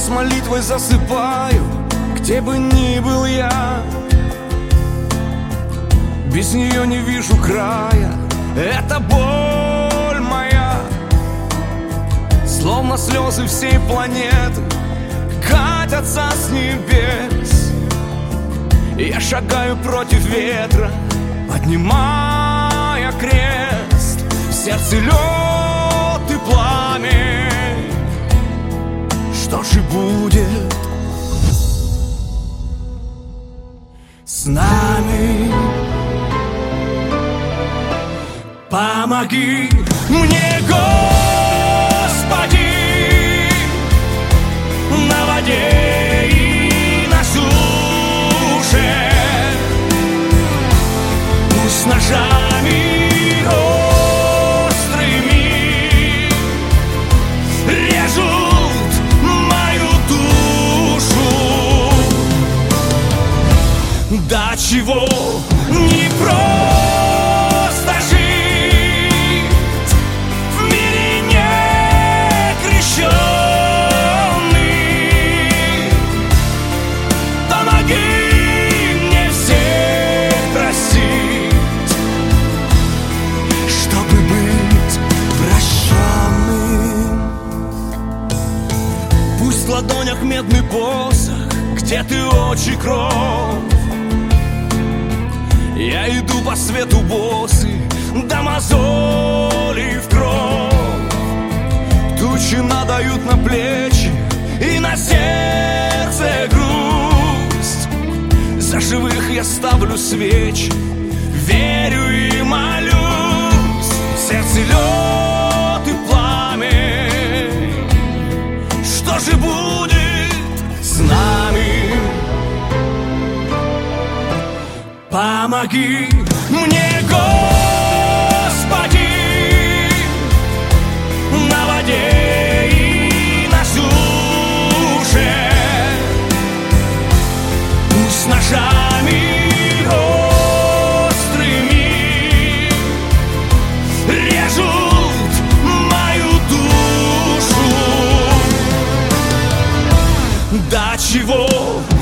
с молитвой засыпаю, где бы ни был я. Без нее не вижу края, это боль моя. Словно слезы всей планеты катятся с небес. Я шагаю против ветра, поднимая крест. В сердце лед и пламень. Что же будет с нами? Помоги мне, Господи, на воде и на суше. Пусть ножами острыми режут мою душу. До чего не просто жить в мире некрещенный. Помоги мне всех простить, чтобы быть прощенным. Пусть в ладонях медный посох, где ты очи кровь. Я иду по свету босый, до мозолей в кровь. Тучи надают на плечи и на сердце грусть. За живых я ставлю свечи, верю и молюсь. В сердце лед и пламень. Что же будет с нами? Помоги мне, Господи, на воде и на суше. Пусть ножами острыми режут мою душу. До чего